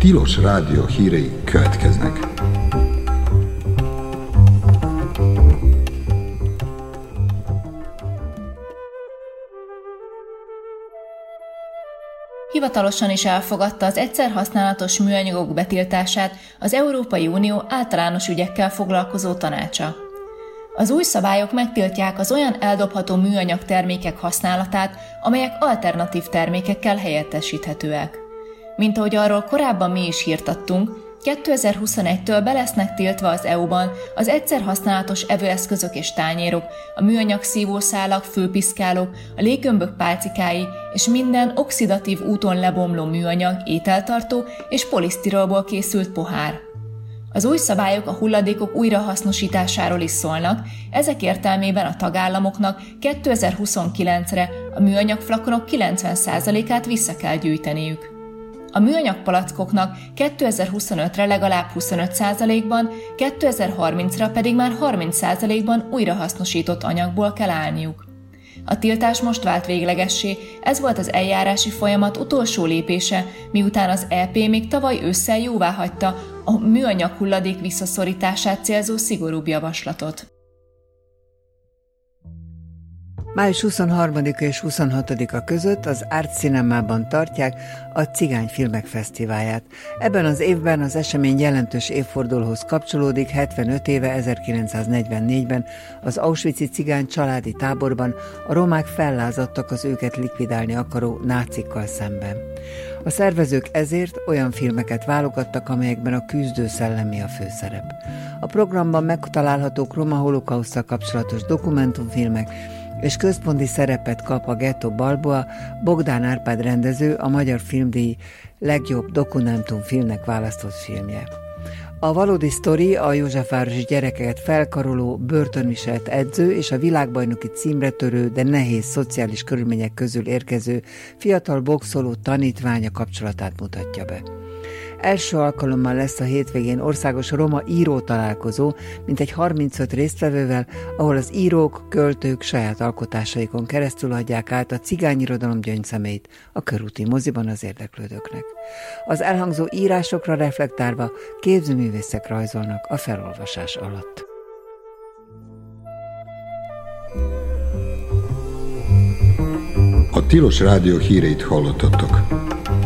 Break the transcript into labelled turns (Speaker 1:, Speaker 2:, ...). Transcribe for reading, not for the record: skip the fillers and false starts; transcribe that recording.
Speaker 1: Tilos Rádió hírei következnek.
Speaker 2: Hivatalosan is elfogadta az egyszerhasználatos műanyagok betiltását az Európai Unió általános ügyekkel foglalkozó tanácsa. Az új szabályok megtiltják az olyan eldobható műanyag termékek használatát, amelyek alternatív termékekkel helyettesíthetőek. Mint ahogy arról korábban mi is hírtattunk, 2021-től be lesznek tiltva az EU-ban az egyszerhasználatos evőeszközök és tányérok, a műanyag szívószálak, főpiszkálók, a léggömbök pálcikái és minden oxidatív úton lebomló műanyag, ételtartó és polisztirolból készült pohár. Az új szabályok a hulladékok újrahasznosításáról is szólnak, ezek értelmében a tagállamoknak 2029-re a műanyag flakonok 90%-át vissza kell gyűjteniük. A műanyag palackoknak 2025-re legalább 25%-ban, 2030-ra pedig már 30%-ban újrahasznosított anyagból kell állniuk. A tiltás most vált véglegessé, ez volt az eljárási folyamat utolsó lépése, miután az EP még tavaly ősszel jóváhagyta a műanyag hulladék visszaszorítását célzó szigorúbb javaslatot.
Speaker 3: Május 23-a és 26-a között az Art Cinemában tartják a Cigány Filmek Fesztiválját. Ebben az évben az esemény jelentős évfordulóhoz kapcsolódik. 75 éve 1944-ben az auschwitzi cigány családi táborban a romák fellázadtak az őket likvidálni akaró nácikkal szemben. A szervezők ezért olyan filmeket válogattak, amelyekben a küzdő szellemi a főszerep. A programban megtalálhatók roma holokauszttal kapcsolatos dokumentumfilmek, és központi szerepet kap a Ghetto Balboa, Bogdán Árpád rendező, a Magyar Filmdíj legjobb dokumentumfilmnek választott filmje. A valódi sztori a józsefvárosi gyerekeket felkaroló, börtönviselt edző és a világbajnoki címre törő, de nehéz szociális körülmények közül érkező fiatal boxoló tanítványa kapcsolatát mutatja be. Első alkalommal lesz a hétvégén országos roma író találkozó, mintegy 35 résztvevővel, ahol az írók, költők saját alkotásaikon keresztül adják át a cigányirodalom gyöngyszemeit a körúti moziban az érdeklődőknek. Az elhangzó írásokra reflektálva képzőművészek rajzolnak a felolvasás alatt.
Speaker 1: A Tilos Rádió híreit hallottatok.